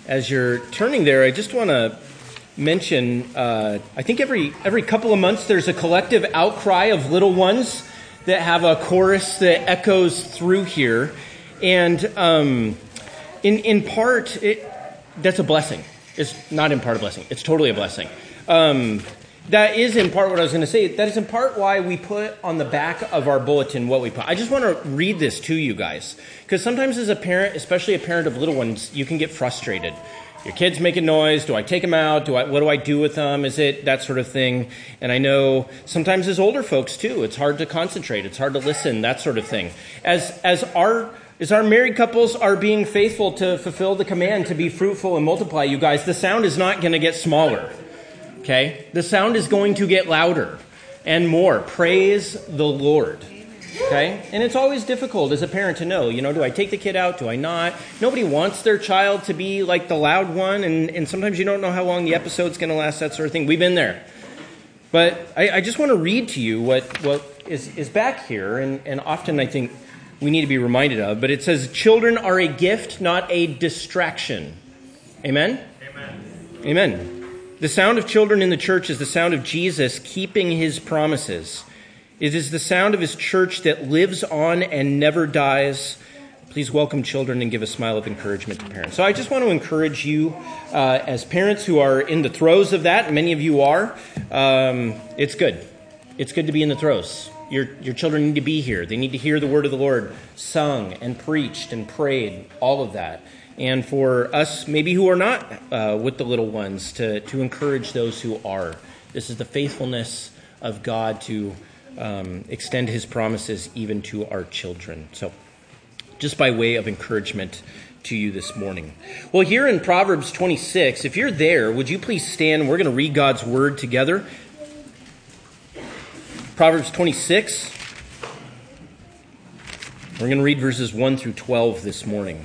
As you're turning there, I just want to mention, I think every couple of months there's a collective outcry of little ones that have a chorus that echoes through here. And in part, that's a blessing. It's not in part a blessing. It's totally a blessing. That is in part what I was going to say. That is in part why we put on the back of our bulletin what we put. I just want to read this to you guys. Because sometimes as a parent, especially a parent of little ones, you can get frustrated. Your kid's making noise. Do I take them out? What do I do with them? Is it that sort of thing? And I know sometimes as older folks too, it's hard to concentrate. It's hard to listen, that sort of thing. As our married couples are being faithful to fulfill the command to be fruitful and multiply, you guys, the sound is not going to get smaller. Okay? The sound is going to get louder and more. Praise the Lord. Okay? And it's always difficult as a parent to know, do I take the kid out? Do I not? Nobody wants their child to be like the loud one, and sometimes you don't know how long the episode's going to last, that sort of thing. We've been there. But I just want to read to you what is back here, and often I think we need to be reminded of, but it says, children are a gift, not a distraction. Amen? Amen. Amen. The sound of children in the church is the sound of Jesus keeping his promises. It is the sound of his church that lives on and never dies. Please welcome children and give a smile of encouragement to parents. So I just want to encourage you as parents who are in the throes of that, and many of you are, it's good. It's good to be in the throes. Your children need to be here. They need to hear the word of the Lord sung and preached and prayed, all of that. And for us, maybe who are not with the little ones, to encourage those who are. This is the faithfulness of God to extend his promises even to our children. So just by way of encouragement to you this morning. Well, here in Proverbs 26, if you're there, would you please stand? We're going to read God's word together. Proverbs 26. We're going to read verses 1 through 12 this morning.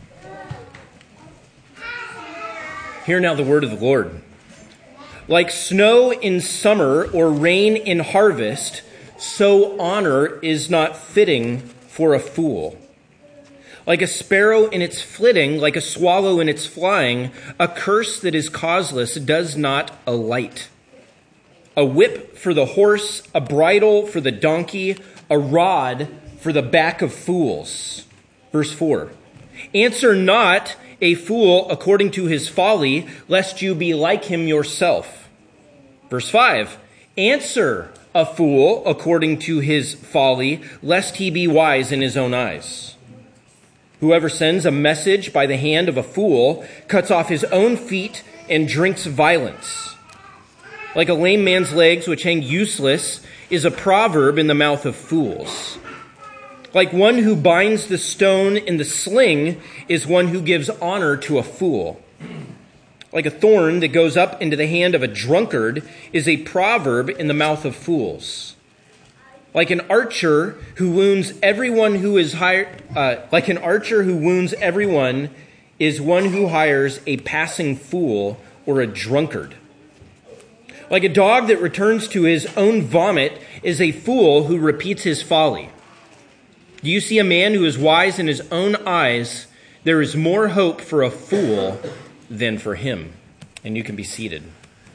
Hear now the word of the Lord. Like snow in summer or rain in harvest, so honor is not fitting for a fool. Like a sparrow in its flitting, like a swallow in its flying, a curse that is causeless does not alight. A whip for the horse, a bridle for the donkey, a rod for the back of fools. Verse 4. Answer not a fool according to his folly, lest you be like him yourself. Verse 5. Answer a fool according to his folly, lest he be wise in his own eyes. Whoever sends a message by the hand of a fool cuts off his own feet and drinks violence. Like a lame man's legs which hang useless is a proverb in the mouth of fools. Like one who binds the stone in the sling is one who gives honor to a fool. Like a thorn that goes up into the hand of a drunkard is a proverb in the mouth of fools. Like an archer who wounds everyone who is like an archer who wounds everyone is one who hires a passing fool or a drunkard. Like a dog that returns to his own vomit is a fool who repeats his folly. Do you see a man who is wise in his own eyes? There is more hope for a fool than for him. And you can be seated.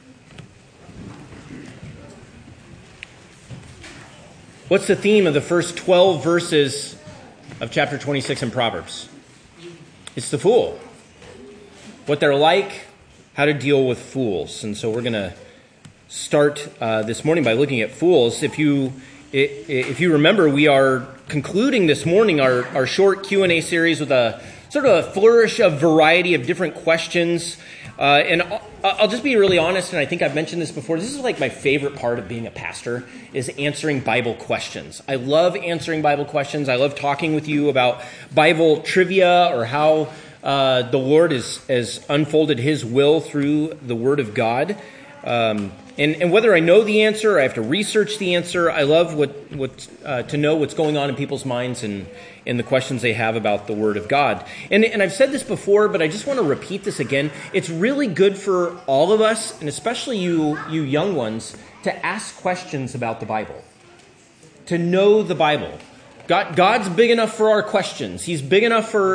What's the theme of the first 12 verses of chapter 26 in Proverbs? It's the fool. What they're like, how to deal with fools. And so we're going to start this morning by looking at fools. If you remember, we are concluding this morning our short Q&A series with a sort of a flourish of variety of different questions. And I'll just be really honest, and I think I've mentioned this before. This is like my favorite part of being a pastor, is answering Bible questions. I love answering Bible questions. I love talking with you about Bible trivia or how the Lord has unfolded his will through the Word of God. And whether I know the answer or I have to research the answer, I love to know what's going on in people's minds and the questions they have about the Word of God. And I've said this before, but I just want to repeat this again. It's really good for all of us, and especially you young ones, to ask questions about the Bible, to know the Bible. God's big enough for our questions. He's big enough for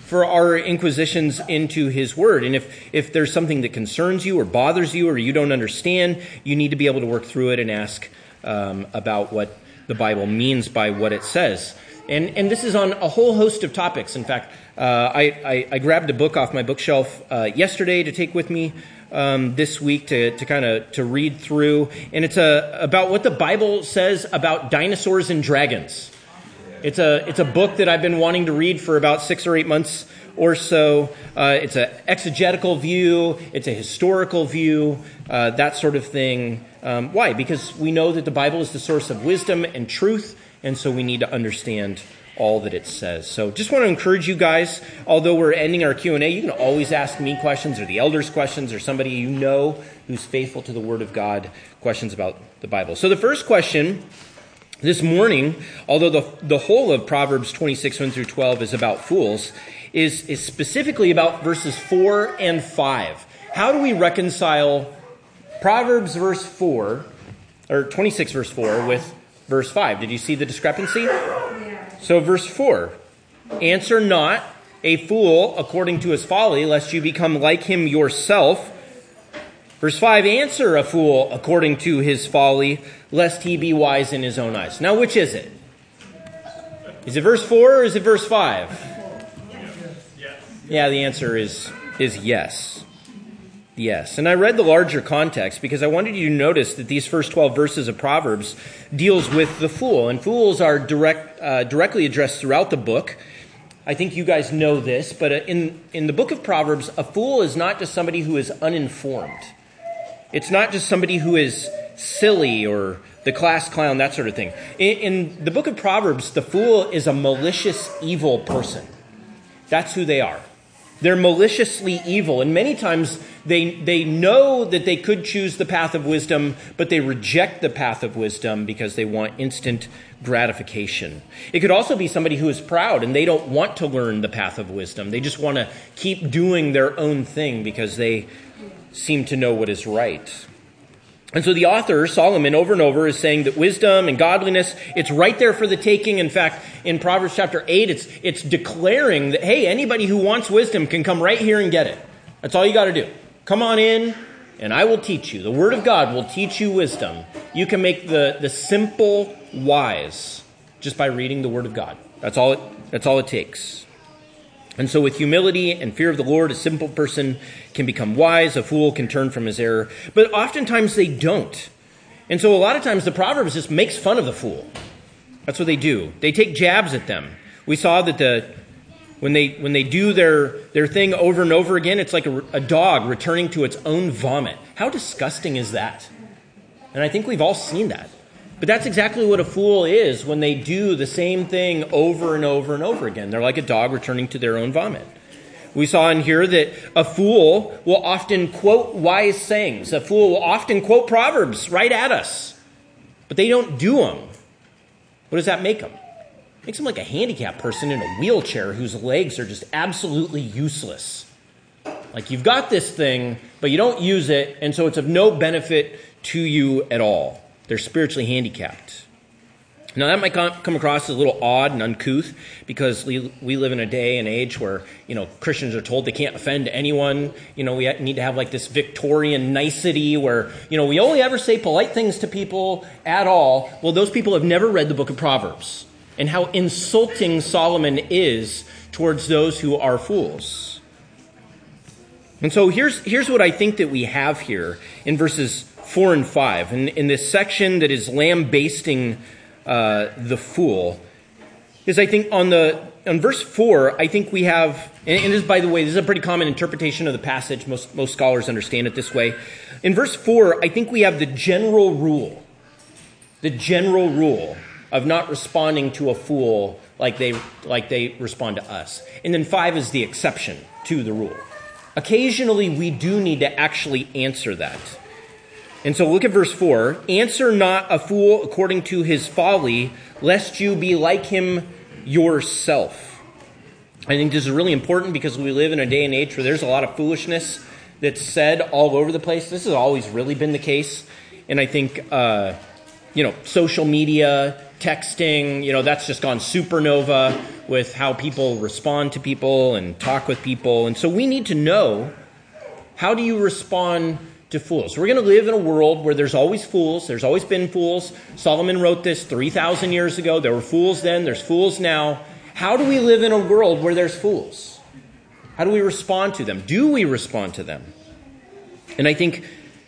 for our inquisitions into his word. And if there's something that concerns you or bothers you or you don't understand, you need to be able to work through it and ask about what the Bible means by what it says. And this is on a whole host of topics. In fact, I grabbed a book off my bookshelf yesterday to take with me this week to read through. And it's about what the Bible says about dinosaurs and dragons. It's a book that I've been wanting to read for about 6 or 8 months or so. It's an exegetical view. It's a historical view, that sort of thing. Why? Because we know that the Bible is the source of wisdom and truth, and so we need to understand all that it says. So just want to encourage you guys, although we're ending our Q&A, you can always ask me questions or the elders questions or somebody you know who's faithful to the Word of God, questions about the Bible. So the first question this morning, although the whole of Proverbs 26, 1 through 12 is about fools, is specifically about verses 4 and 5. How do we reconcile Proverbs verse 4, or 26 verse 4 with verse 5? Did you see the discrepancy? So verse 4, answer not a fool according to his folly, lest you become like him yourself. Verse 5, answer a fool according to his folly, lest he be wise in his own eyes. Now, which is it? Is it verse 4 or is it verse 5? Yeah, the answer is yes. Yes. And I read the larger context because I wanted you to notice that these first 12 verses of Proverbs deals with the fool. And fools are directly addressed throughout the book. I think you guys know this, but in the book of Proverbs, a fool is not just somebody who is uninformed. It's not just somebody who is silly or the class clown, that sort of thing. In the book of Proverbs, the fool is a malicious, evil person. That's who they are. They're maliciously evil, and many times they know that they could choose the path of wisdom, but they reject the path of wisdom because they want instant gratification. It could also be somebody who is proud, and they don't want to learn the path of wisdom. They just want to keep doing their own thing because they seem to know what is right. And so the author, Solomon, over and over is saying that wisdom and godliness, it's right there for the taking. In fact, in Proverbs chapter 8, it's declaring that, hey, anybody who wants wisdom can come right here and get it. That's all you got to do. Come on in, and I will teach you. The Word of God will teach you wisdom. You can make the simple wise just by reading the Word of God. That's all it takes. And so with humility and fear of the Lord, a simple person can become wise, a fool can turn from his error. But oftentimes they don't. And so a lot of times the Proverbs just makes fun of the fool. That's what they do. They take jabs at them. We saw that when they do their thing over and over again, it's like a dog returning to its own vomit. How disgusting is that? And I think we've all seen that. But that's exactly what a fool is when they do the same thing over and over and over again. They're like a dog returning to their own vomit. We saw in here that a fool will often quote wise sayings. A fool will often quote Proverbs right at us. But they don't do them. What does that make them? It makes them like a handicapped person in a wheelchair whose legs are just absolutely useless. Like you've got this thing, but you don't use it, and so it's of no benefit to you at all. They're spiritually handicapped. Now, that might come across as a little odd and uncouth because we live in a day and age where, Christians are told they can't offend anyone. We need to have like this Victorian nicety where, we only ever say polite things to people at all. Well, those people have never read the book of Proverbs and how insulting Solomon is towards those who are fools. And so here's what I think that we have here in verses 4 and 5. And in this section that is lambasting the fool, is I think on verse 4, I think we have, and this, by the way, this is a pretty common interpretation of the passage. Most scholars understand it this way. In verse 4, I think we have the general rule of not responding to a fool like they respond to us. And then 5 is the exception to the rule. Occasionally, we do need to actually answer that. And so look at verse 4. Answer not a fool according to his folly, lest you be like him yourself. I think this is really important because we live in a day and age where there's a lot of foolishness that's said all over the place. This has always really been the case. And I think, social media, texting, that's just gone supernova with how people respond to people and talk with people. And so we need to know, how do you respond to fools? We're going to live in a world where there's always fools. There's always been fools. Solomon wrote this 3,000 years ago. There were fools then. There's fools now. How do we live in a world where there's fools? How do we respond to them? Do we respond to them? And I think,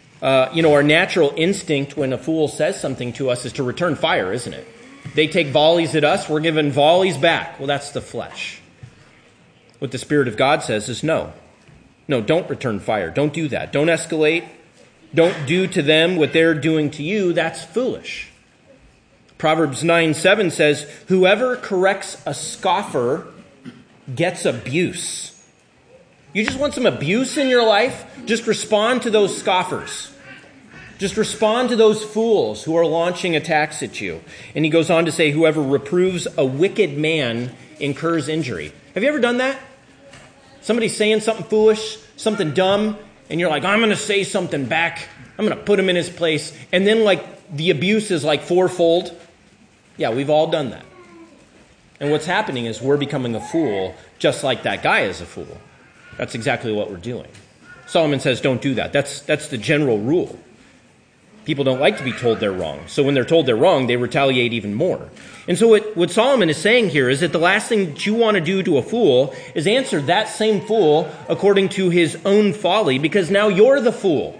our natural instinct when a fool says something to us is to return fire, isn't it? They take volleys at us, we're giving volleys back. Well, that's the flesh. What the Spirit of God says is no. No, don't return fire. Don't do that. Don't escalate. Don't do to them what they're doing to you. That's foolish. Proverbs 9:7 says, whoever corrects a scoffer gets abuse. You just want some abuse in your life? Just respond to those scoffers. Just respond to those fools who are launching attacks at you. And he goes on to say, whoever reproves a wicked man incurs injury. Have you ever done that? Somebody's saying something foolish, something dumb, and you're like, I'm going to say something back. I'm going to put him in his place. And then the abuse is fourfold. Yeah, we've all done that. And what's happening is we're becoming a fool just like that guy is a fool. That's exactly what we're doing. Solomon says don't do that. That's the general rule. People don't like to be told they're wrong. So when they're told they're wrong, they retaliate even more. And so what Solomon is saying here is that the last thing that you want to do to a fool is answer that same fool according to his own folly, because now you're the fool.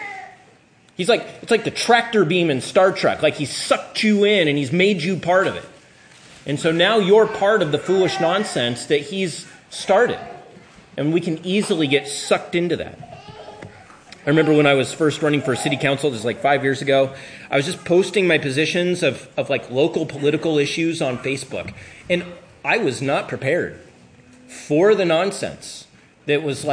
It's like the tractor beam in Star Trek. Like he's sucked you in and he's made you part of it. And so now you're part of the foolish nonsense that he's started. And we can easily get sucked into that. I remember when I was first running for city council, this is 5 years ago, I was just posting my positions of local political issues on Facebook. And I was not prepared for the nonsense that was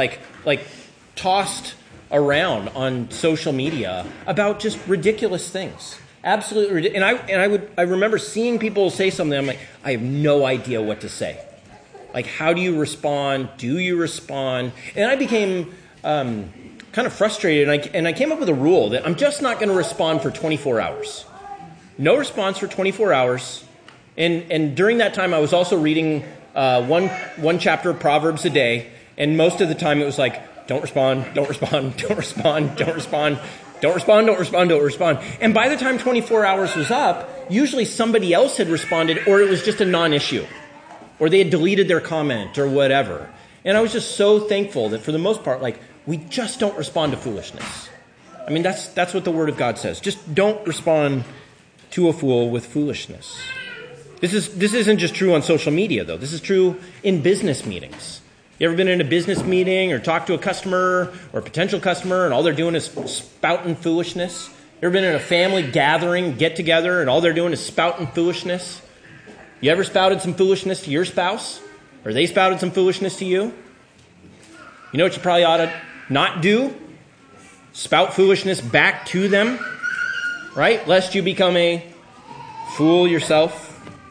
tossed around on social media about just ridiculous things. Absolutely ridiculous. And I remember seeing people say something, I'm like, I have no idea what to say. How do you respond? Do you respond? And I became kind of frustrated, and I came up with a rule that I'm just not going to respond for 24 hours. No response for 24 hours. And during that time, I was also reading one chapter of Proverbs a day, and most of the time it was don't respond, don't respond, don't respond, don't respond, don't respond, don't respond, don't respond. And by the time 24 hours was up, usually somebody else had responded, or it was just a non-issue, or they had deleted their comment or whatever. And I was just so thankful that for the most part, we just don't respond to foolishness. I mean, that's what the Word of God says. Just don't respond to a fool with foolishness. This isn't just true on social media, though. This is true in business meetings. You ever been in a business meeting or talked to a customer or a potential customer and all they're doing is spouting foolishness? You ever been in a family gathering, get together, and all they're doing is spouting foolishness? You ever spouted some foolishness to your spouse? Or they spouted some foolishness to you? You know what you probably ought to not do? Spout foolishness back to them, right? Lest you become a fool yourself.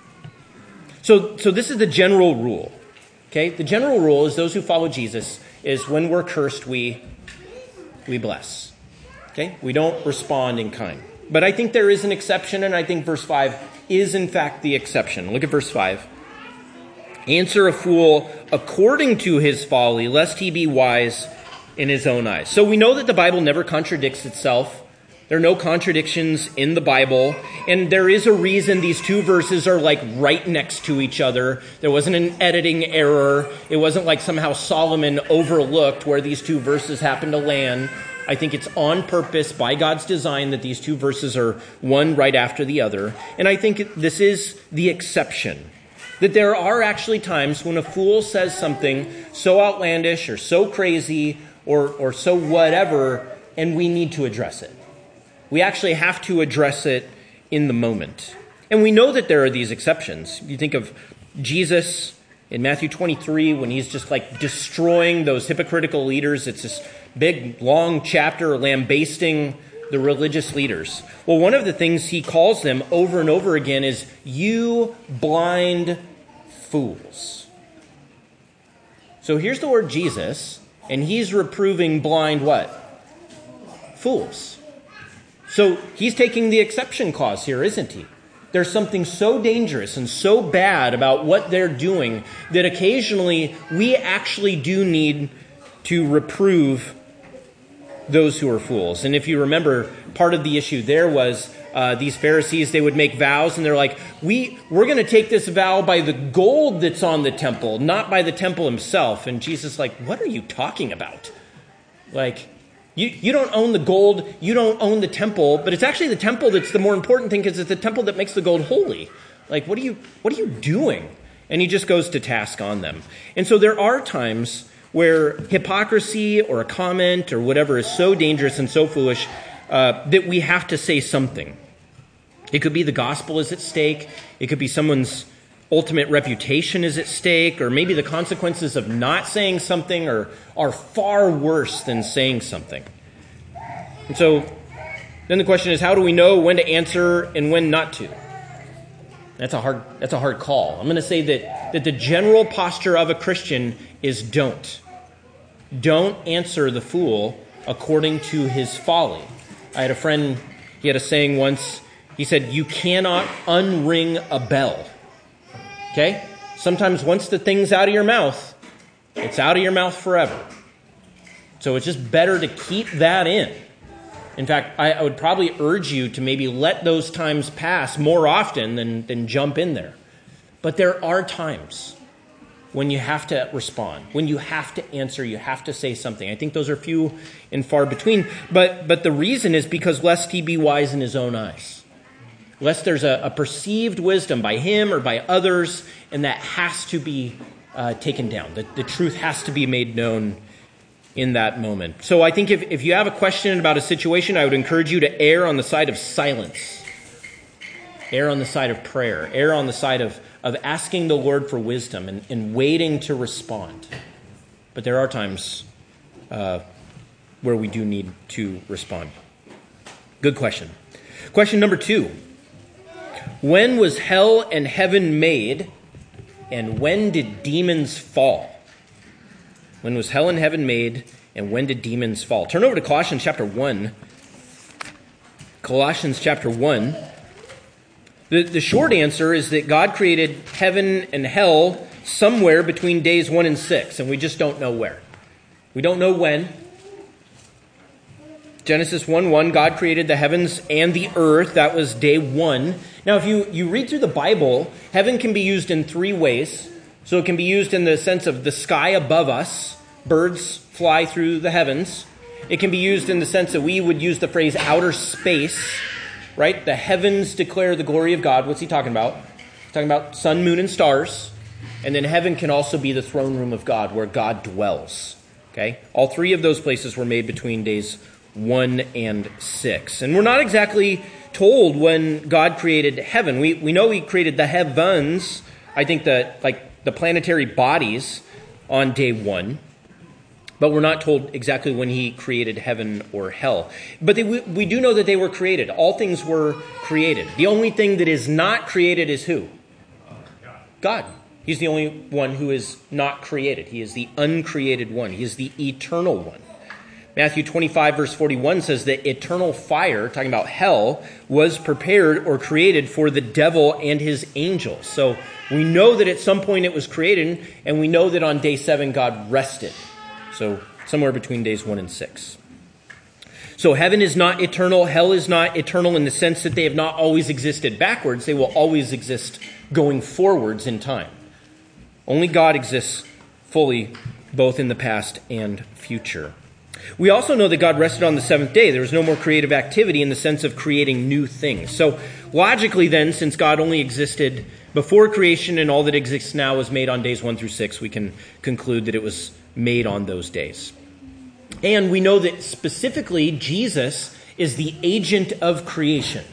So this is the general rule, okay? The general rule is those who follow Jesus is when we're cursed, we bless, okay? We don't respond in kind. But I think there is an exception, and I think verse 5 is in fact the exception. Look at verse 5. Answer a fool according to his folly, lest he be wise in his own eyes. So we know that the Bible never contradicts itself. There are no contradictions in the Bible. And there is a reason these two verses are right next to each other. There wasn't an editing error. It wasn't somehow Solomon overlooked where these two verses happen to land. I think it's on purpose by God's design that these two verses are one right after the other. And I think this is the exception. That there are actually times when a fool says something so outlandish or so crazy or so whatever, and we need to address it. We actually have to address it in the moment. And we know that there are these exceptions. You think of Jesus in Matthew 23 when he's just destroying those hypocritical leaders. It's this big, long chapter lambasting the religious leaders. Well, one of the things he calls them over and over again is, you blind fools. So here's the word Jesus, and he's reproving blind what? Fools. So he's taking the exception clause here, isn't he? There's something so dangerous and so bad about what they're doing that occasionally we actually do need to reprove those who are fools. And if you remember, part of the issue there was these Pharisees, they would make vows, and they're like, we're going to take this vow by the gold that's on the temple, not by the temple himself. And Jesus is like, what are you talking about? Like, you don't own the gold, you don't own the temple, but it's actually the temple that's the more important thing, because it's the temple that makes the gold holy. Like, what are you doing? And he just goes to task on them. And so there are times where hypocrisy or a comment or whatever is so dangerous and so foolish that we have to say something. It could be the gospel is at stake. It could be someone's ultimate reputation is at stake, or maybe the consequences of not saying something are far worse than saying something. And so then the question is, how do we know when to answer and when not to? That's a hard call. I'm going to say that the general posture of a Christian is don't. Don't answer the fool according to his folly. I had a friend, he had a saying once. He said, you cannot unring a bell. Okay? Sometimes once the thing's out of your mouth, it's out of your mouth forever. So it's just better to keep that in. In fact, I would probably urge you to maybe let those times pass more often than jump in there. But there are times when you have to respond, when you have to answer, you have to say something. I think those are few and far between. But the reason is because lest he be wise in his own eyes. Lest there's a perceived wisdom by him or by others, and that has to be taken down. The truth has to be made known in that moment. So I think if you have a question about a situation, I would encourage you to err on the side of silence. Err on the side of prayer. Err on the side of asking the Lord for wisdom and waiting to respond. But there are times where we do need to respond. Good question. Question number 2. When was hell and heaven made, and when did demons fall? When was hell and heaven made, and when did demons fall? Turn over to Colossians chapter 1. Colossians chapter 1. The short answer is that God created heaven and hell somewhere between days 1 and 6, and we just don't know where. We don't know when. Genesis 1:1, God created the heavens and the earth. That was day 1. Now, if you read through the Bible, heaven can be used in 3 ways. So it can be used in the sense of the sky above us. Birds fly through the heavens. It can be used in the sense that we would use the phrase outer space, right? The heavens declare the glory of God. What's he talking about? He's talking about sun, moon, and stars. And then heaven can also be the throne room of God, where God dwells. Okay? All 3 of those places were made between days 1 and 6. And we're not exactly told when God created heaven. We know he created the heavens, I think the planetary bodies, on day 1. But we're not told exactly when he created heaven or hell. But we do know that they were created. All things were created. The only thing that is not created is who? God. He's the only one who is not created. He is the uncreated one. He is the eternal one. Matthew 25, verse 41 says that eternal fire, talking about hell, was prepared or created for the devil and his angels. So we know that at some point it was created, and we know that on day 7 God rested. So somewhere between days 1 and 6. So heaven is not eternal. Hell is not eternal in the sense that they have not always existed backwards. They will always exist going forwards in time. Only God exists fully, both in the past and future. We also know that God rested on the 7th day. There was no more creative activity in the sense of creating new things. So logically then, since God only existed before creation and all that exists now was made on days 1 through 6, we can conclude that it was made on those days. And we know that specifically Jesus is the agent of creation.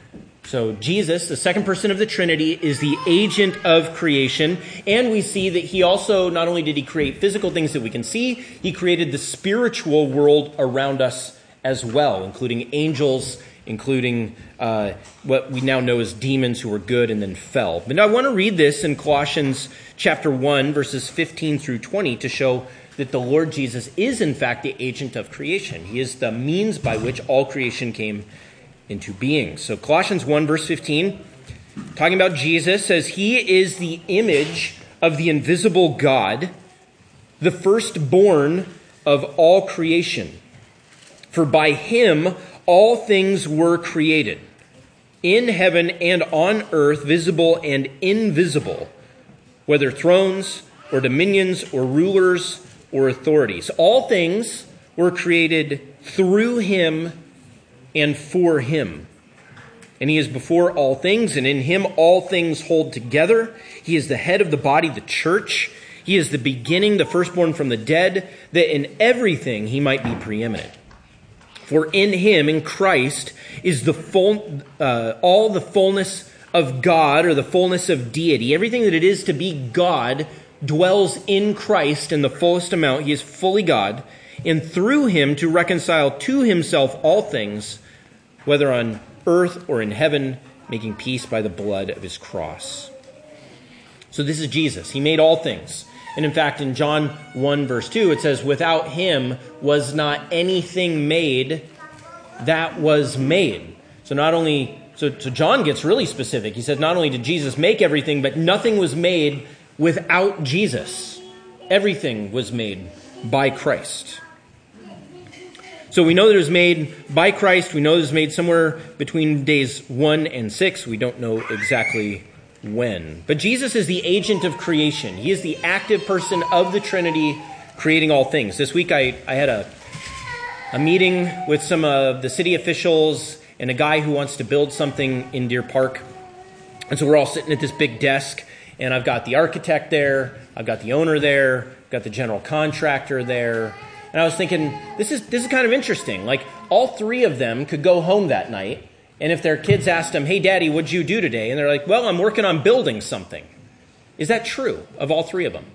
So Jesus, the second person of the Trinity, is the agent of creation. And we see that he also, not only did he create physical things that we can see, he created the spiritual world around us as well, including angels, including what we now know as demons who were good and then fell. But now I want to read this in Colossians chapter 1, verses 15 through 20 to show that the Lord Jesus is in fact the agent of creation. He is the means by which all creation came into being. So Colossians 1, verse 15, talking about Jesus, says he is the image of the invisible God, the firstborn of all creation. For by him all things were created, in heaven and on earth, visible and invisible, whether thrones or dominions or rulers or authorities. All things were created through him and for him. And he is before all things, and in him all things hold together. He is the head of the body, the church. He is the beginning, the firstborn from the dead, that in everything he might be preeminent. For in him, in Christ, is all the fullness of God, or the fullness of deity. Everything that it is to be God dwells in Christ in the fullest amount. He is fully God, and through him to reconcile to himself all things, whether on earth or in heaven, making peace by the blood of his cross. So this is Jesus. He made all things. And in fact, in John 1, verse 2, it says, without him was not anything made that was made. So John gets really specific. He said not only did Jesus make everything, but nothing was made without Jesus. Everything was made by Christ. So we know that it was made by Christ. We know it was made somewhere between days 1 and 6. We don't know exactly when. But Jesus is the agent of creation. He is the active person of the Trinity creating all things. This week I had a meeting with some of the city officials and a guy who wants to build something in Deer Park. And so we're all sitting at this big desk, and I've got the architect there, I've got the owner there, I've got the general contractor there. And I was thinking, this is kind of interesting. Like, all three of them could go home that night, and if their kids asked them, hey, Daddy, what'd you do today? And they're like, well, I'm working on building something. Is that true of all three of them?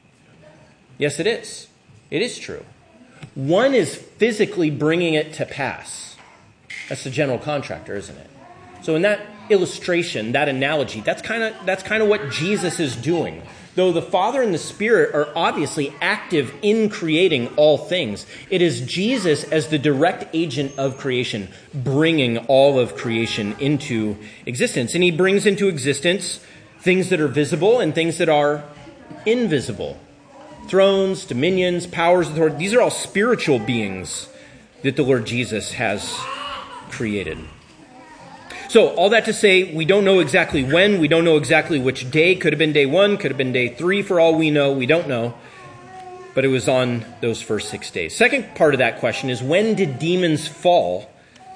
Yes, it is. It is true. One is physically bringing it to pass. That's the general contractor, isn't it? So in that illustration, that analogy, that's kind of what Jesus is doing. Though the Father and the Spirit are obviously active in creating all things, it is Jesus as the direct agent of creation, bringing all of creation into existence. And he brings into existence things that are visible and things that are invisible. Thrones, dominions, powers, authority. These are all spiritual beings that the Lord Jesus has created. So, all that to say, we don't know exactly when, we don't know exactly which day. Could have been day 1, could have been day 3 for all we know. We don't know. But it was on those first 6 days. Second part of that question is, when did demons fall?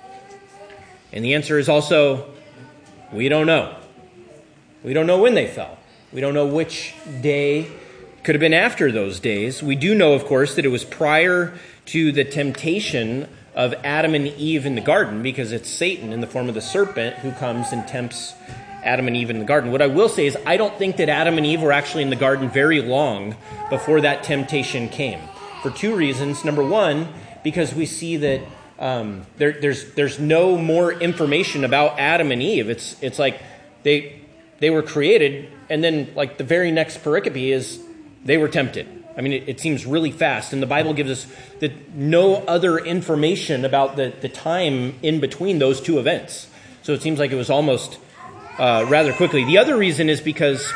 And the answer is also, we don't know. We don't know when they fell. We don't know which day. Could have been after those days. We do know, of course, that it was prior to the temptation of Adam and Eve in the garden, because it's Satan in the form of the serpent who comes and tempts Adam and Eve in the garden. What I will say is I don't think that Adam and Eve were actually in the garden very long before that temptation came, for 2 reasons. Number one, because we see that there's no more information about Adam and Eve. It's like they were created, and then like the very next pericope is they were tempted. I mean, it seems really fast, and the Bible gives us no other information about the time in between those two events. So it seems like it was almost rather quickly. The other reason is because,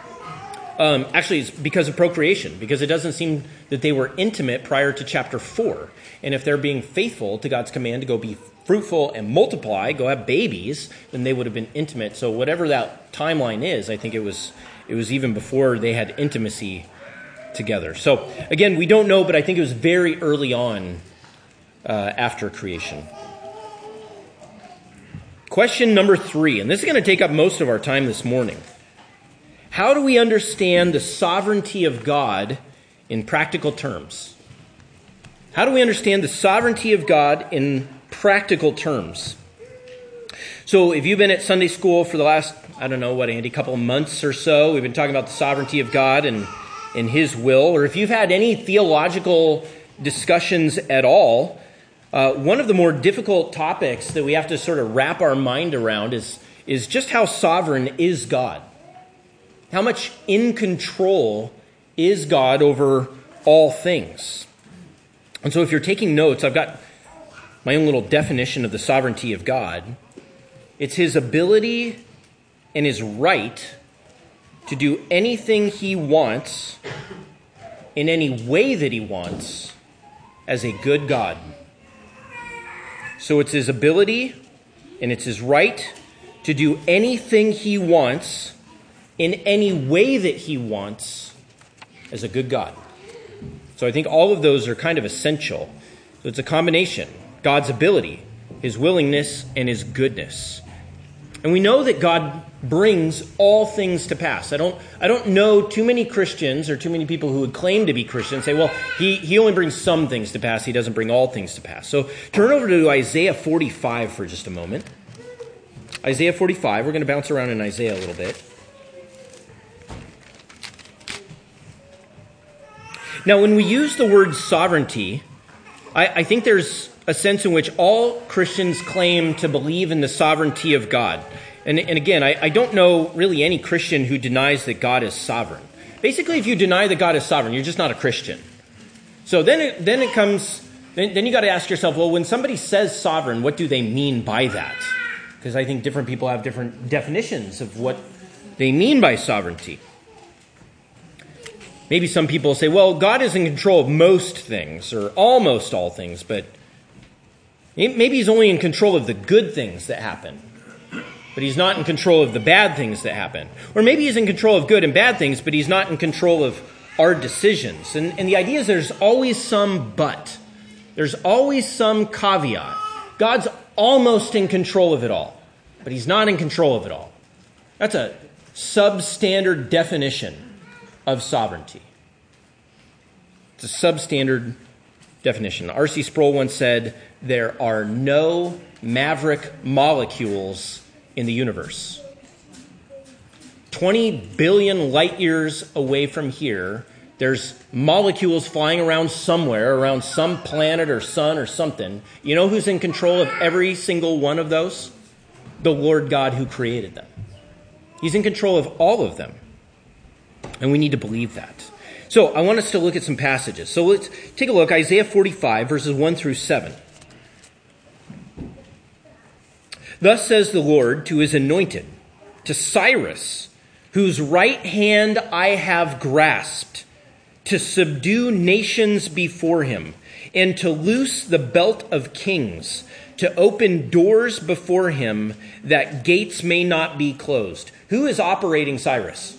it's because of procreation, because it doesn't seem that they were intimate prior to chapter 4. And if they're being faithful to God's command to go be fruitful and multiply, go have babies, then they would have been intimate. So whatever that timeline is, I think it was even before they had intimacy together. So again, we don't know, but I think it was very early on after creation. Question number 3, and this is going to take up most of our time this morning. How do we understand the sovereignty of God in practical terms? How do we understand the sovereignty of God in practical terms? So if you've been at Sunday school for the last, Andy, couple of months or so, we've been talking about the sovereignty of God and his will, or if you've had any theological discussions at all, one of the more difficult topics that we have to sort of wrap our mind around is just how sovereign is God? How much in control is God over all things? And so if you're taking notes, I've got my own little definition of the sovereignty of God. It's his ability and his right to do anything he wants in any way that he wants as a good God. So it's his ability and it's his right to do anything he wants in any way that he wants as a good God. So I think all of those are kind of essential. So it's a combination: God's ability, his willingness, and his goodness. And we know that God brings all things to pass. I don't know too many Christians or too many people who would claim to be Christians say, well, he only brings some things to pass. He doesn't bring all things to pass. So turn over to Isaiah 45 for just a moment. Isaiah 45. We're going to bounce around in Isaiah a little bit. Now, when we use the word sovereignty, I think there's a sense in which all Christians claim to believe in the sovereignty of God. And again, I don't know really any Christian who denies that God is sovereign. Basically, if you deny that God is sovereign, you're just not a Christian. So then you got to ask yourself, well, when somebody says sovereign, what do they mean by that? Because I think different people have different definitions of what they mean by sovereignty. Maybe some people say, well, God is in control of most things, or almost all things, but maybe he's only in control of the good things that happen, but he's not in control of the bad things that happen. Or maybe he's in control of good and bad things, but he's not in control of our decisions. And the idea is there's always some but. There's always some caveat. God's almost in control of it all, but he's not in control of it all. That's a substandard definition of sovereignty. It's a substandard definition. R.C. Sproul once said, there are no maverick molecules in the universe. 20 billion light years away from here, there's molecules flying around somewhere, around some planet or sun or something. You know who's in control of every single one of those? The Lord God who created them. He's in control of all of them. And we need to believe that. So I want us to look at some passages. So let's take a look. Isaiah 45, verses 1 through 7. Thus says the Lord to his anointed, to Cyrus, whose right hand I have grasped, to subdue nations before him, and to loose the belt of kings, to open doors before him, that gates may not be closed. Who is operating Cyrus?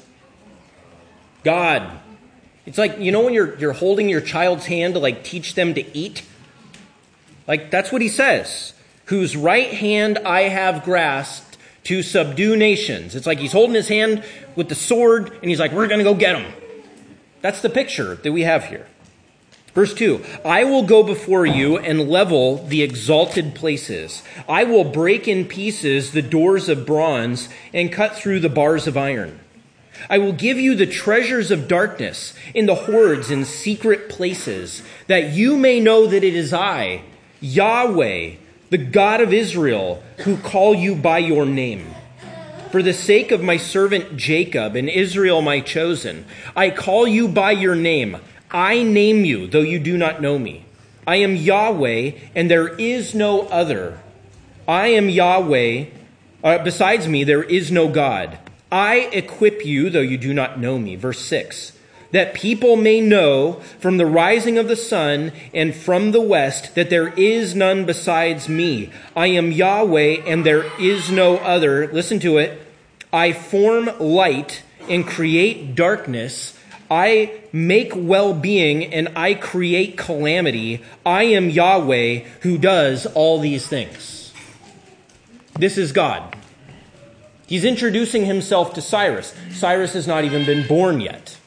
God. It's like, you know when you're holding your child's hand to teach them to eat? That's what he says. Whose right hand I have grasped to subdue nations. It's like he's holding his hand with the sword and he's like, we're going to go get them. That's the picture that we have here. Verse 2, I will go before you and level the exalted places. I will break in pieces the doors of bronze and cut through the bars of iron. I will give you the treasures of darkness in the hoards in secret places, that you may know that it is I, Yahweh, the God of Israel, who call you by your name. For the sake of my servant Jacob and Israel my chosen, I call you by your name. I name you, though you do not know me. I am Yahweh, and there is no other. I am Yahweh. Besides me, there is no God. I equip you, though you do not know me. Verse 6, that people may know from the rising of the sun and from the west that there is none besides me. I am Yahweh, and there is no other. Listen to it. I form light and create darkness. I make well-being and I create calamity. I am Yahweh who does all these things. This is God. He's introducing himself to Cyrus. Cyrus has not even been born yet.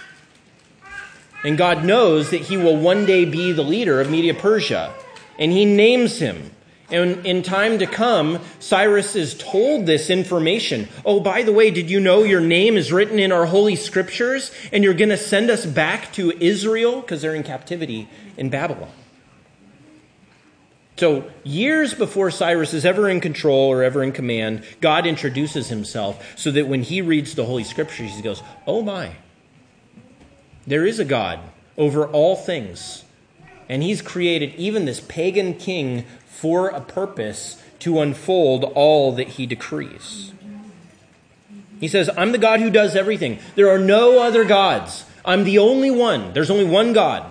And God knows that he will one day be the leader of Media-Persia. And he names him. And in time to come, Cyrus is told this information. Oh, by the way, did you know your name is written in our holy scriptures? And you're going to send us back to Israel? Because they're in captivity in Babylon. So years before Cyrus is ever in control or ever in command, God introduces himself so that when he reads the Holy Scriptures, he goes, oh my, there is a God over all things. And he's created even this pagan king for a purpose to unfold all that he decrees. He says, I'm the God who does everything. There are no other gods. I'm the only one. There's only one God.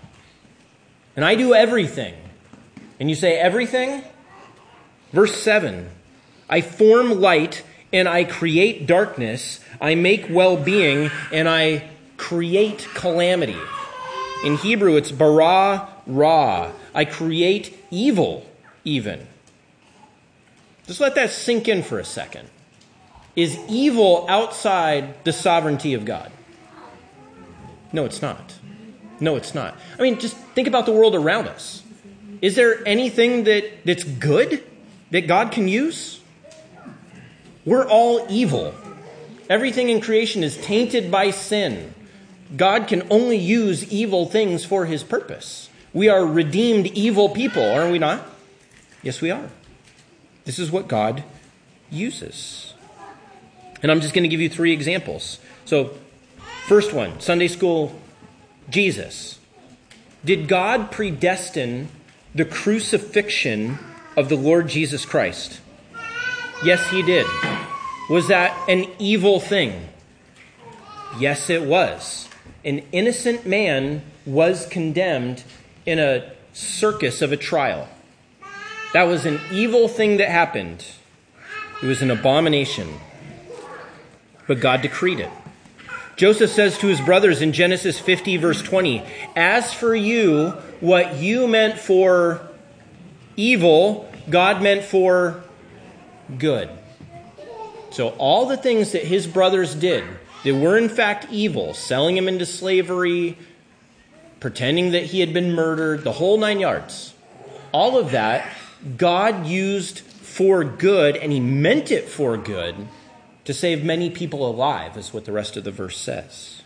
And I do everything. And you say, everything? Verse 7, I form light and I create darkness. I make well-being and I create calamity. In Hebrew, it's bara ra. I create evil even. Just let that sink in for a second. Is evil outside the sovereignty of God? No, it's not. No, it's not. I mean, just think about the world around us. Is there anything that's good that God can use? We're all evil. Everything in creation is tainted by sin. God can only use evil things for his purpose. We are redeemed evil people, aren't we not? Yes, we are. This is what God uses. And I'm just going to give you 3 examples. So, first one, Sunday school, Jesus. Did God predestine the crucifixion of the Lord Jesus Christ? Yes, he did. Was that an evil thing? Yes, it was. An innocent man was condemned in a circus of a trial. That was an evil thing that happened. It was an abomination. But God decreed it. Joseph says to his brothers in Genesis 50, verse 20, as for you, what you meant for evil, God meant for good. So all the things that his brothers did that were in fact evil, selling him into slavery, pretending that he had been murdered, the whole 9 yards, all of that God used for good, and he meant it for good, to save many people alive, is what the rest of the verse says.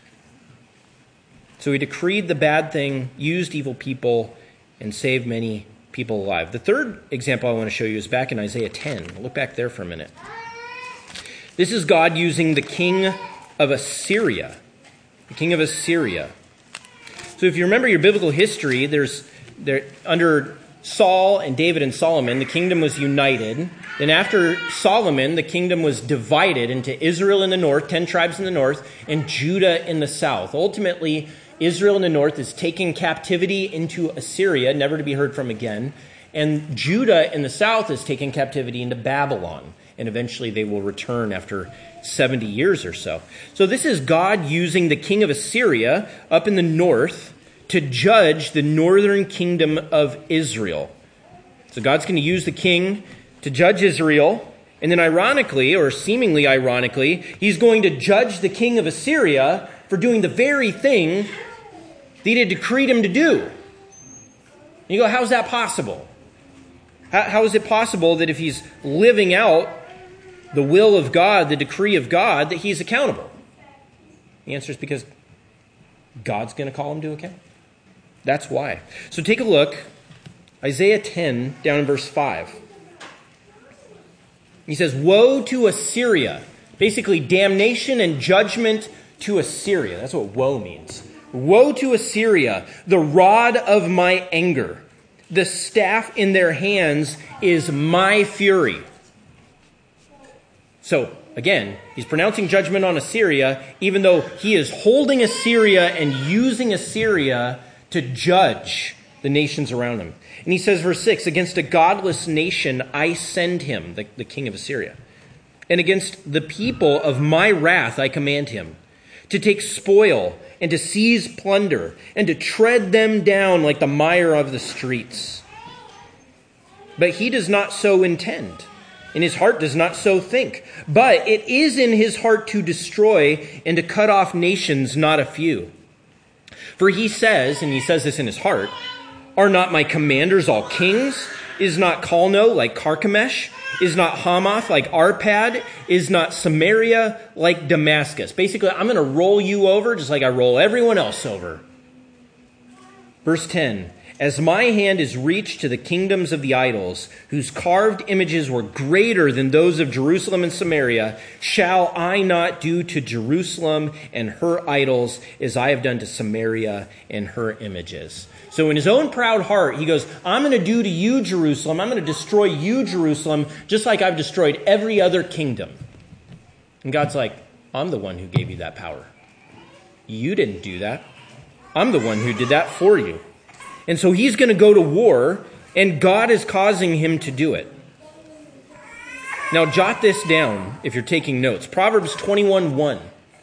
So he decreed the bad thing, used evil people, and saved many people alive. The third example I want to show you is back in Isaiah 10. Look back there for a minute. This is God using the king of Assyria. The king of Assyria. So if you remember your biblical history, under Saul and David and Solomon, the kingdom was united. Then after Solomon, the kingdom was divided into Israel in the north, 10 tribes in the north, and Judah in the south. Ultimately, Israel in the north is taken captivity into Assyria, never to be heard from again. And Judah in the south is taken captivity into Babylon. And eventually they will return after 70 years or so. So this is God using the king of Assyria up in the north to judge the northern kingdom of Israel. So God's going to use the king to judge Israel, and then ironically, or seemingly ironically, he's going to judge the king of Assyria for doing the very thing that he had decreed him to do. And you go, how's that possible? How is it possible that if he's living out the will of God, the decree of God, that he's accountable? The answer is because God's going to call him to account. That's why. So take a look. Isaiah 10, down in verse 5. He says, woe to Assyria. Basically, damnation and judgment to Assyria. That's what woe means. Woe to Assyria, the rod of my anger. The staff in their hands is my fury. So, again, he's pronouncing judgment on Assyria, even though he is holding Assyria and using Assyria to judge the nations around him. And he says, verse 6, against a godless nation I send him, the king of Assyria. And against the people of my wrath I command him, to take spoil and to seize plunder and to tread them down like the mire of the streets. But he does not so intend, and his heart does not so think. But it is in his heart to destroy and to cut off nations, not a few. For he says, and he says this in his heart, are not my commanders all kings? Is not Calno like Carchemish? Is not Hamath like Arpad? Is not Samaria like Damascus? Basically, I'm going to roll you over just like I roll everyone else over. Verse 10, as my hand is reached to the kingdoms of the idols, whose carved images were greater than those of Jerusalem and Samaria, shall I not do to Jerusalem and her idols as I have done to Samaria and her images? So in his own proud heart, he goes, I'm going to do to you, Jerusalem, I'm going to destroy you, Jerusalem, just like I've destroyed every other kingdom. And God's like, I'm the one who gave you that power. You didn't do that. I'm the one who did that for you. And so he's going to go to war, and God is causing him to do it. Now, jot this down if you're taking notes. Proverbs 21:1.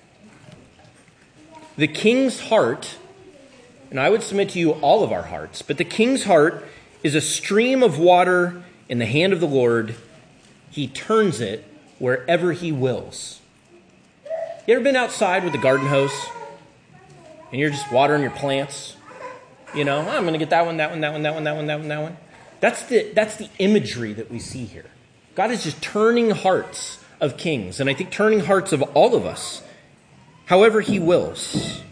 The king's heart, and I would submit to you all of our hearts, but the king's heart is a stream of water in the hand of the Lord. He turns it wherever he wills. You ever been outside with the garden hose and you're just watering your plants? You know, I'm going to get that one, that one, that one, that one, that one, that one, that one. That's the imagery that we see here. God is just turning hearts of kings, and I think turning hearts of all of us, however he wills.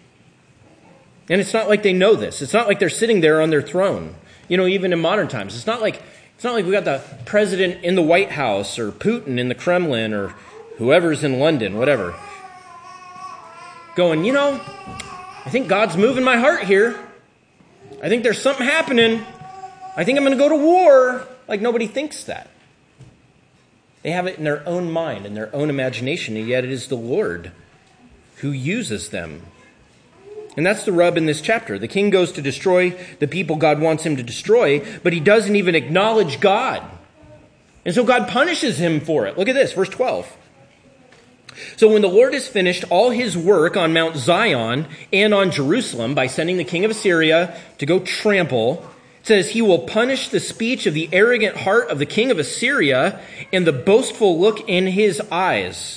And it's not like they know this. It's not like they're sitting there on their throne. You know, even in modern times, it's not like we got the president in the White House or Putin in the Kremlin or whoever's in London, whatever, going, you know, I think God's moving my heart here. I think there's something happening. I think I'm going to go to war. Like, nobody thinks that. They have it in their own mind, in their own imagination, and yet it is the Lord who uses them. And that's the rub in this chapter. The king goes to destroy the people God wants him to destroy, but he doesn't even acknowledge God. And so God punishes him for it. Look at this, verse 12. So when the Lord has finished all his work on Mount Zion and on Jerusalem by sending the king of Assyria to go trample, it says he will punish the speech of the arrogant heart of the king of Assyria and the boastful look in his eyes.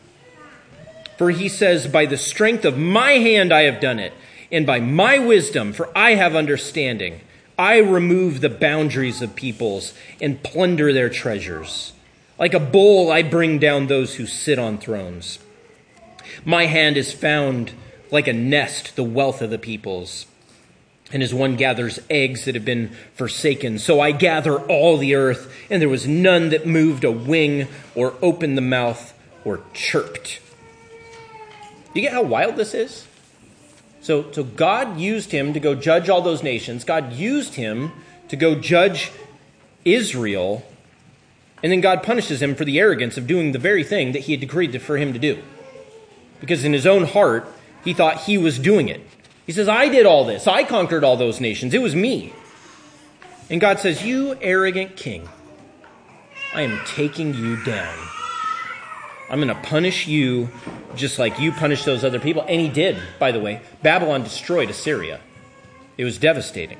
For he says, by the strength of my hand I have done it, and by my wisdom, for I have understanding. I remove the boundaries of peoples and plunder their treasures. Like a bull, I bring down those who sit on thrones. My hand is found like a nest, the wealth of the peoples. And as one gathers eggs that have been forsaken, so I gather all the earth, and there was none that moved a wing or opened the mouth or chirped. You get how wild this is? So God used him to go judge all those nations. God used him to go judge Israel. And then God punishes him for the arrogance of doing the very thing that he had decreed for him to do. Because in his own heart, he thought he was doing it. He says, I did all this. I conquered all those nations. It was me. And God says, you arrogant king, I am taking you down. I'm going to punish you just like you punished those other people. And he did, by the way. Babylon destroyed Assyria. It was devastating.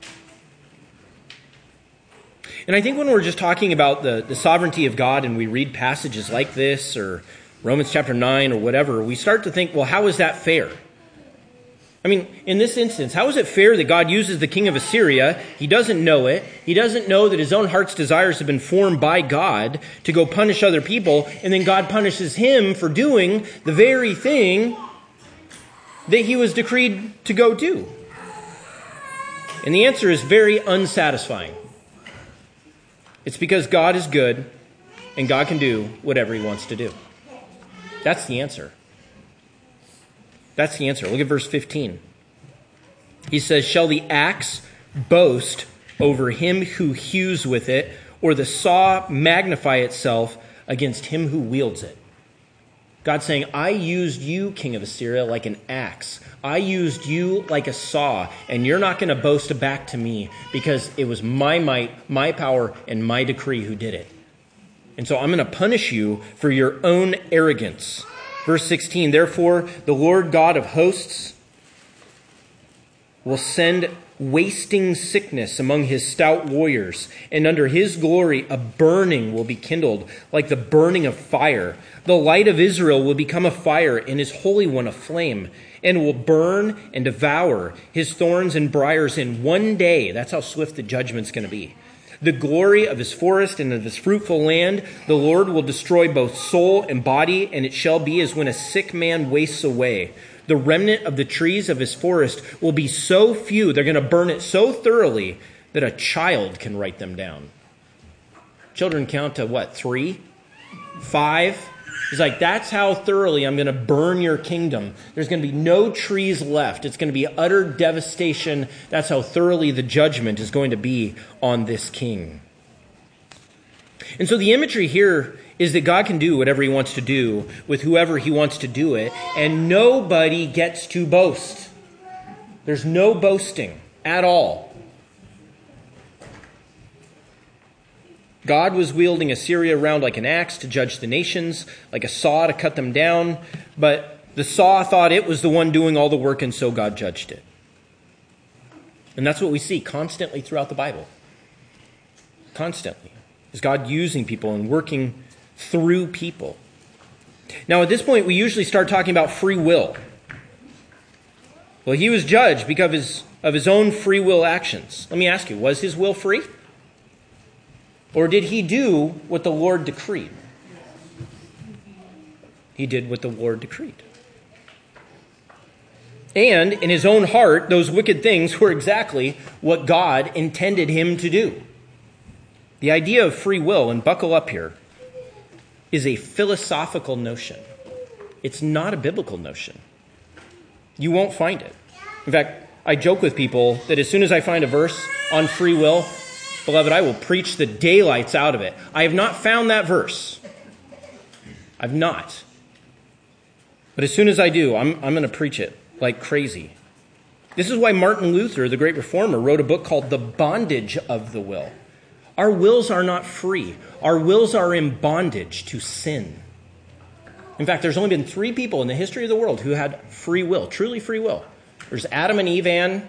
And I think when we're just talking about the sovereignty of God and we read passages like this or Romans chapter 9 or whatever, we start to think, well, how is that fair? I mean, in this instance, how is it fair that God uses the king of Assyria? He doesn't know it. He doesn't know that his own heart's desires have been formed by God to go punish other people. And then God punishes him for doing the very thing that he was decreed to go do. And the answer is very unsatisfying. It's because God is good and God can do whatever he wants to do. That's the answer. That's the answer. Look at verse 15. He says, shall the axe boast over him who hews with it, or the saw magnify itself against him who wields it? God's saying, I used you, king of Assyria, like an axe. I used you like a saw, and you're not going to boast back to me because it was my might, my power, and my decree who did it. And so I'm going to punish you for your own arrogance. Verse 16, therefore, the Lord God of hosts will send wasting sickness among his stout warriors, and under his glory a burning will be kindled, like the burning of fire. The light of Israel will become a fire, and his Holy One a flame, and will burn and devour his thorns and briars in one day. That's how swift the judgment's going to be. The glory of his forest and of his fruitful land, the Lord will destroy both soul and body, and it shall be as when a sick man wastes away. The remnant of the trees of his forest will be so few, they're going to burn it so thoroughly that a child can write them down. Children count to what, 3? 5? He's like, that's how thoroughly I'm going to burn your kingdom. There's going to be no trees left. It's going to be utter devastation. That's how thoroughly the judgment is going to be on this king. And so the imagery here is that God can do whatever he wants to do with whoever he wants to do it, and nobody gets to boast. There's no boasting at all. God was wielding Assyria around like an axe to judge the nations, like a saw to cut them down, but the saw thought it was the one doing all the work, and so God judged it. And that's what we see constantly throughout the Bible. Constantly. Is God using people and working through people. Now, at this point, we usually start talking about free will. Well, he was judged because of his own free will actions. Let me ask you, was his will free? Or did he do what the Lord decreed? He did what the Lord decreed. And in his own heart, those wicked things were exactly what God intended him to do. The idea of free will, and buckle up here, is a philosophical notion. It's not a biblical notion. You won't find it. In fact, I joke with people that as soon as I find a verse on free will, beloved, I will preach the daylights out of it. I have not found that verse. I've not. But as soon as I do, I'm going to preach it like crazy. This is why Martin Luther, the great reformer, wrote a book called The Bondage of the Will. Our wills are not free. Our wills are in bondage to sin. In fact, there's only been 3 people in the history of the world who had free will, truly free will. There's Adam and Eve and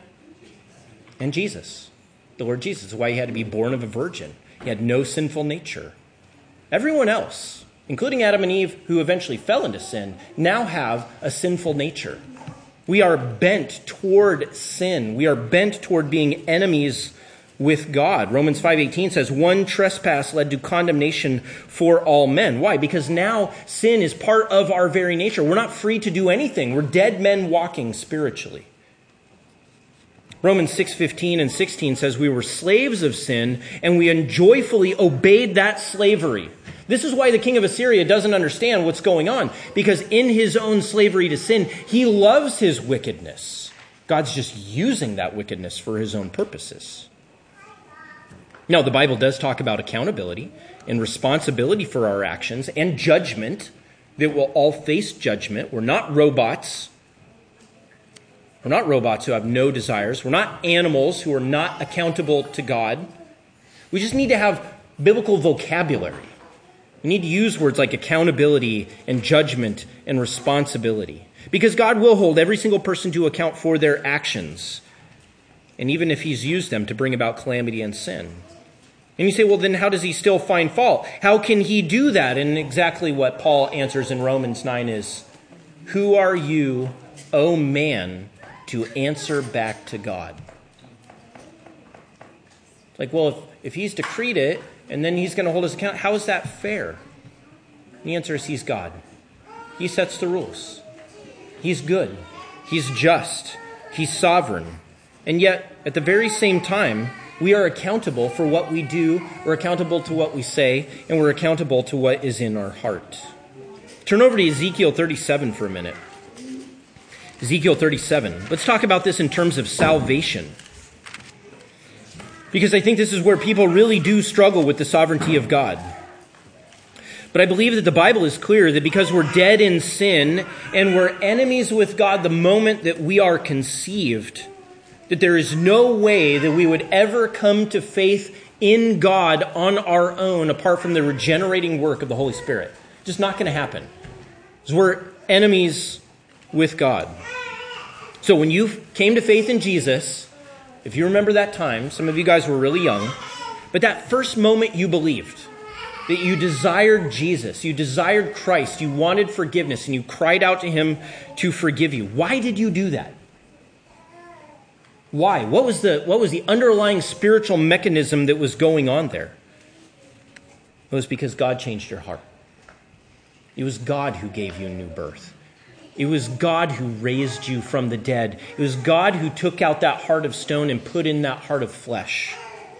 Jesus, the Lord Jesus. That's why he had to be born of a virgin. He had no sinful nature. Everyone else, including Adam and Eve, who eventually fell into sin, now have a sinful nature. We are bent toward sin. We are bent toward being enemies with God. Romans 5:18 says, one trespass led to condemnation for all men. Why? Because now sin is part of our very nature. We're not free to do anything. We're dead men walking spiritually. Romans 6:15 and 16 says we were slaves of sin and we unjoyfully obeyed that slavery. This is why the king of Assyria doesn't understand what's going on, because in his own slavery to sin, he loves his wickedness. God's just using that wickedness for his own purposes. Now, the Bible does talk about accountability and responsibility for our actions and judgment, that we'll all face judgment. We're not robots. We're not robots who have no desires. We're not animals who are not accountable to God. We just need to have biblical vocabulary. We need to use words like accountability and judgment and responsibility, because God will hold every single person to account for their actions, and even if he's used them to bring about calamity and sin. And you say, well, then how does he still find fault? How can he do that? And exactly what Paul answers in Romans 9 is, who are you, O man, to answer back to God? It's like, well, if he's decreed it, and then he's going to hold us account, how is that fair? The answer is he's God. He sets the rules. He's good. He's just. He's sovereign. And yet, at the very same time, we are accountable for what we do, we're accountable to what we say, and we're accountable to what is in our heart. Turn over to Ezekiel 37 for a minute. Ezekiel 37. Let's talk about this in terms of salvation, because I think this is where people really do struggle with the sovereignty of God. But I believe that the Bible is clear that because we're dead in sin and we're enemies with God the moment that we are conceived, that there is no way that we would ever come to faith in God on our own apart from the regenerating work of the Holy Spirit. Just not going to happen. Because we're enemies with God. So when you came to faith in Jesus, if you remember that time, some of you guys were really young, but that first moment you believed, that you desired Jesus, you desired Christ, you wanted forgiveness, and you cried out to him to forgive you. Why did you do that? Why? What was the underlying spiritual mechanism that was going on there? It was because God changed your heart. It was God who gave you a new birth. It was God who raised you from the dead. It was God who took out that heart of stone and put in that heart of flesh.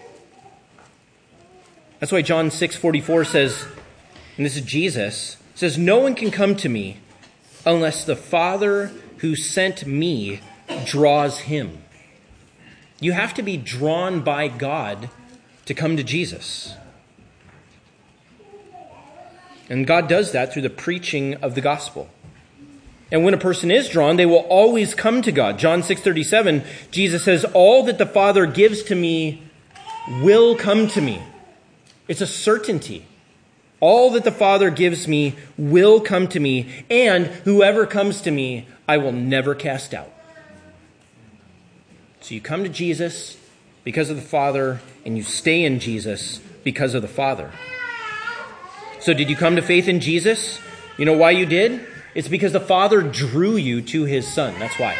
That's why John 6:44 says, and this is Jesus, says, no one can come to me unless the Father who sent me draws him. You have to be drawn by God to come to Jesus. And God does that through the preaching of the gospel. And when a person is drawn, they will always come to God. John 6:37, Jesus says, all that the Father gives to me will come to me. It's a certainty. All that the Father gives me will come to me, and whoever comes to me, I will never cast out. So you come to Jesus because of the Father, and you stay in Jesus because of the Father. So did you come to faith in Jesus? You know why you did? It's because the Father drew you to his Son. That's why.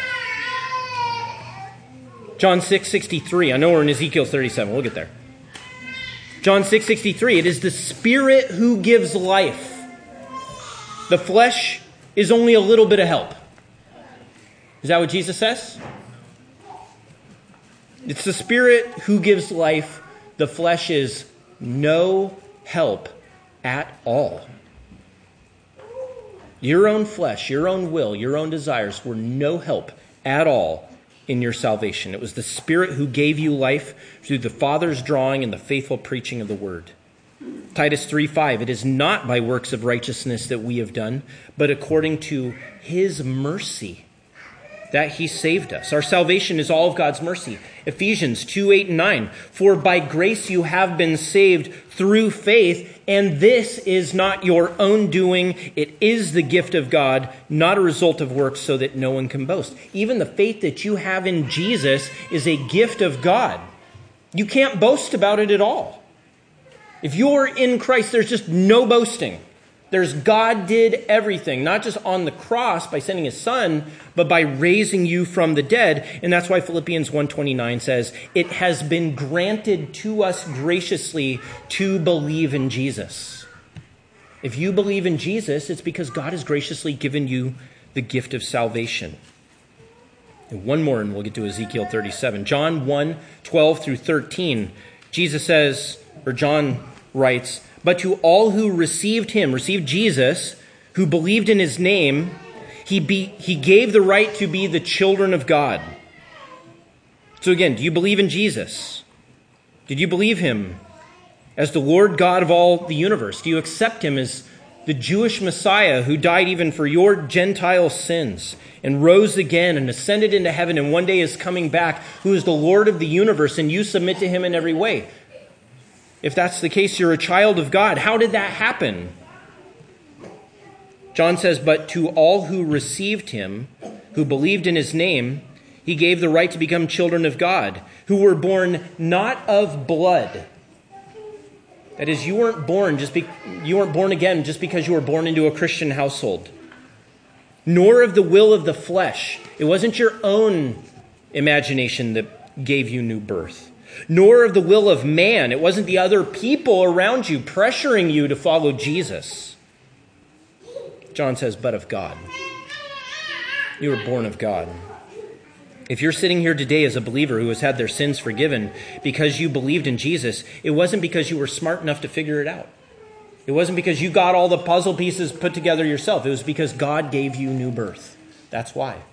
John 6:63. I know we're in Ezekiel 37. We'll get there. John 6:63. It is the Spirit who gives life. The flesh is only a little bit of help. Is that what Jesus says? It's the Spirit who gives life. The flesh is no help at all. Your own flesh, your own will, your own desires were no help at all in your salvation. It was the Spirit who gave you life through the Father's drawing and the faithful preaching of the Word. Titus 3:5, it is not by works of righteousness that we have done, but according to his mercy that he saved us. Our salvation is all of God's mercy. Ephesians 2:8 and 9, for by grace you have been saved through faith, and this is not your own doing. It is the gift of God, not a result of works, so that no one can boast. Even the faith that you have in Jesus is a gift of God. You can't boast about it at all. If you're in Christ, there's just no boasting. There's God did everything, not just on the cross by sending his Son, but by raising you from the dead. And that's why Philippians 1:29 says, it has been granted to us graciously to believe in Jesus. If you believe in Jesus, it's because God has graciously given you the gift of salvation. And one more, and we'll get to Ezekiel 37. John 1:12 through 13, Jesus says, or John writes, but to all who received Jesus, who believed in his name, he gave the right to be the children of God. So again, do you believe in Jesus? Did you believe him as the Lord God of all the universe? Do you accept him as the Jewish Messiah who died even for your Gentile sins and rose again and ascended into heaven and one day is coming back, who is the Lord of the universe, and you submit to him in every way? If that's the case, you're a child of God. How did that happen? John says, but to all who received him, who believed in his name, he gave the right to become children of God, who were born not of blood. That is, you weren't born again just because you were born into a Christian household, nor of the will of the flesh. It wasn't your own imagination that gave you new birth. Nor of the will of man. It wasn't the other people around you pressuring you to follow Jesus. John says, but of God. You were born of God. If you're sitting here today as a believer who has had their sins forgiven because you believed in Jesus, it wasn't because you were smart enough to figure it out. It wasn't because you got all the puzzle pieces put together yourself. It was because God gave you new birth. That's why.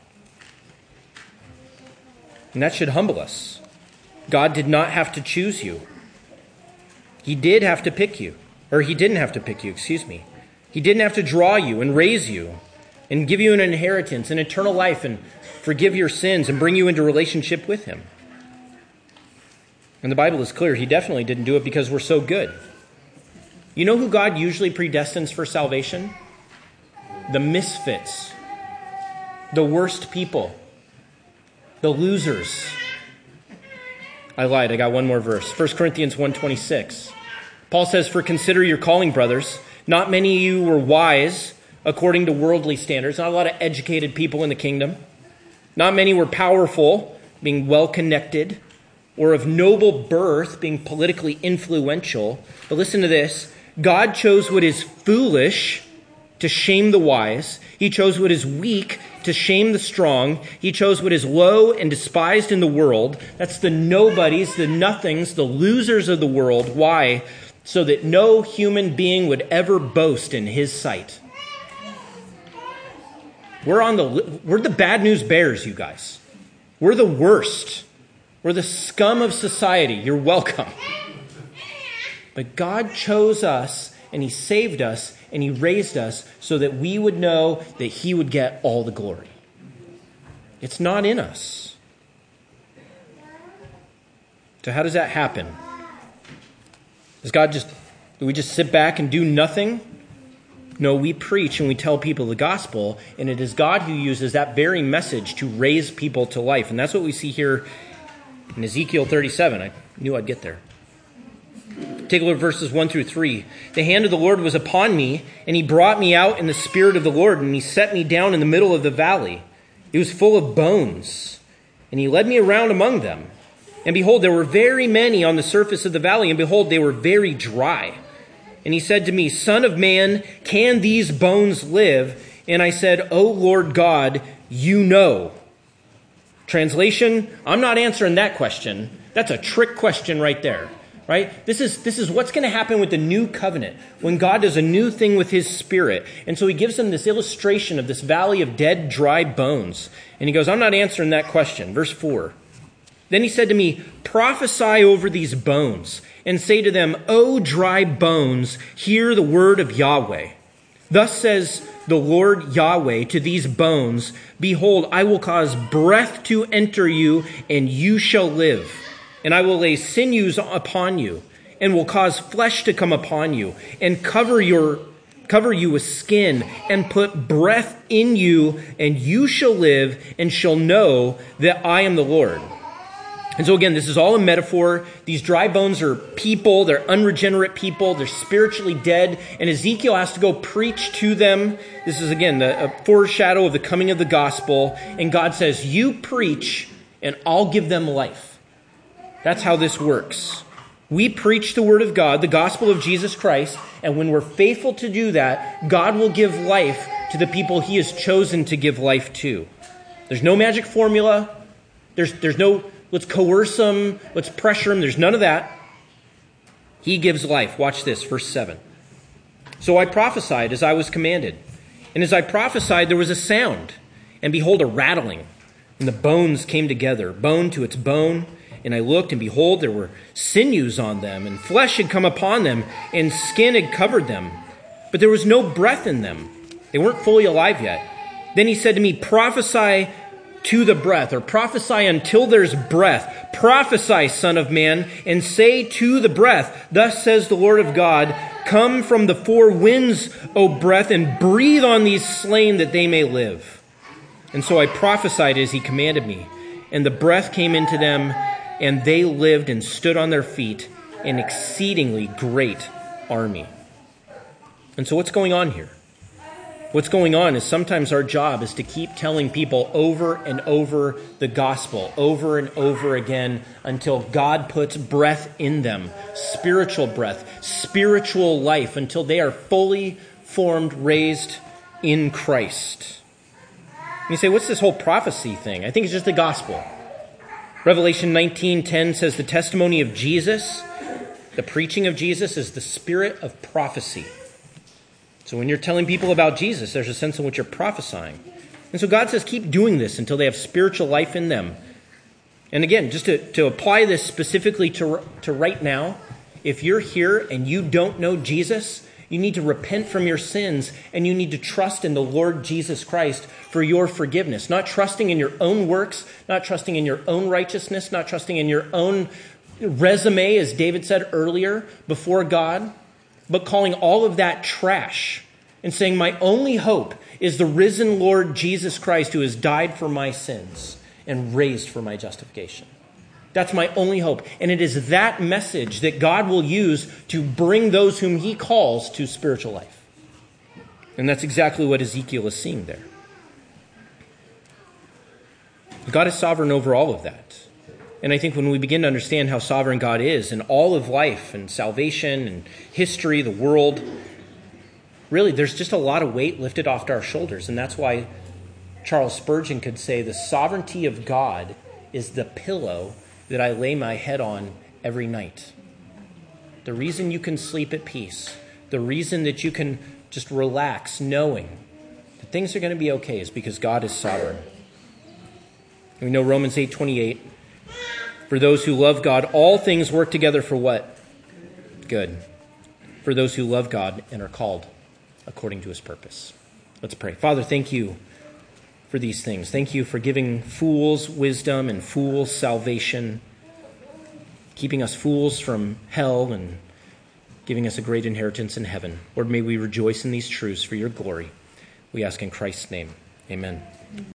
And that should humble us. God did not have to choose you. He did have to pick you. Or he didn't have to pick you, He didn't have to draw you and raise you and give you an inheritance, an eternal life, and forgive your sins and bring you into relationship with him. And the Bible is clear. He definitely didn't do it because we're so good. You know who God usually predestines for salvation? The misfits. The worst people. The losers. I lied. I got one more verse. 1 Corinthians 1:26. Paul says, for consider your calling, brothers. Not many of you were wise according to worldly standards. Not a lot of educated people in the kingdom. Not many were powerful, being well-connected, or of noble birth, being politically influential. But listen to this. God chose what is foolish to shame the wise. He chose what is weak to shame the strong. He chose what is low and despised in the world. That's the nobodies, the nothings, the losers of the world. Why? So that no human being would ever boast in his sight. We're the bad news bears, you guys. We're the worst. We're the scum of society. You're welcome. But God chose us and he saved us and he raised us so that we would know that he would get all the glory. It's not in us. So how does that happen? Do we just sit back and do nothing? No, we preach and we tell people the gospel, and it is God who uses that very message to raise people to life. And that's what we see here in Ezekiel 37. I knew I'd get there. Take a look at verses 1 through 3. The hand of the Lord was upon me, and he brought me out in the spirit of the Lord, and he set me down in the middle of the valley. It was full of bones, and he led me around among them. And behold, there were very many on the surface of the valley, and behold, they were very dry. And he said to me, Son of man, can these bones live? And I said, O Lord God, you know. Translation, I'm not answering that question. That's a trick question right there. Right? This is what's going to happen with the new covenant when God does a new thing with his spirit. And so he gives them this illustration of this valley of dead, dry bones. And he goes, I'm not answering that question. Verse 4. Then he said to me, prophesy over these bones and say to them, O dry bones, hear the word of Yahweh. Thus says the Lord Yahweh to these bones, behold, I will cause breath to enter you, and you shall live. And I will lay sinews upon you, and will cause flesh to come upon you, and cover you with skin, and put breath in you, and you shall live, and shall know that I am the Lord. And so again, this is all a metaphor. These dry bones are people. They're unregenerate people. They're spiritually dead. And Ezekiel has to go preach to them. This is, again, a foreshadow of the coming of the gospel. And God says, you preach, and I'll give them life. That's how this works. We preach the word of God, the gospel of Jesus Christ. And when we're faithful to do that, God will give life to the people he has chosen to give life to. There's no magic formula. There's no... let's coerce them. Let's pressure them. There's none of that. He gives life. Watch this, verse 7. So I prophesied as I was commanded. And as I prophesied, there was a sound. And behold, a rattling. And the bones came together, bone to its bone. And I looked, and behold, there were sinews on them. And flesh had come upon them. And skin had covered them. But there was no breath in them. They weren't fully alive yet. Then he said to me, prophesy to the breath, or prophesy until there's breath. Prophesy, Son of Man, and say to the breath, thus says the Lord of God, come from the four winds, O breath, and breathe on these slain that they may live. And so I prophesied as he commanded me, and the breath came into them, and they lived and stood on their feet, an exceedingly great army. And so what's going on here? What's going on is sometimes our job is to keep telling people over and over the gospel, over and over again, until God puts breath in them, spiritual breath, spiritual life, until they are fully formed, raised in Christ. And you say, what's this whole prophecy thing? I think it's just the gospel. Revelation 19:10 says the testimony of Jesus, the preaching of Jesus, is the spirit of prophecy. So when you're telling people about Jesus, there's a sense in which you're prophesying. And so God says, keep doing this until they have spiritual life in them. And again, just to apply this specifically to right now, if you're here and you don't know Jesus, you need to repent from your sins, and you need to trust in the Lord Jesus Christ for your forgiveness. Not trusting in your own works, not trusting in your own righteousness, not trusting in your own resume, as David said earlier, before God, but calling all of that trash and saying, my only hope is the risen Lord Jesus Christ, who has died for my sins and raised for my justification. That's my only hope. And it is that message that God will use to bring those whom he calls to spiritual life. And that's exactly what Ezekiel is seeing there. God is sovereign over all of that. And I think when we begin to understand how sovereign God is in all of life and salvation and history, the world, really there's just a lot of weight lifted off our shoulders. And that's why Charles Spurgeon could say the sovereignty of God is the pillow that I lay my head on every night. The reason you can sleep at peace, the reason that you can just relax knowing that things are going to be okay, is because God is sovereign. And we know Romans 8:28. For those who love God, all things work together for what? Good. For those who love God and are called according to his purpose. Let's pray. Father, thank you for these things. Thank you for giving fools wisdom and fools salvation, keeping us fools from hell and giving us a great inheritance in heaven. Lord, may we rejoice in these truths for your glory. We ask in Christ's name. Amen.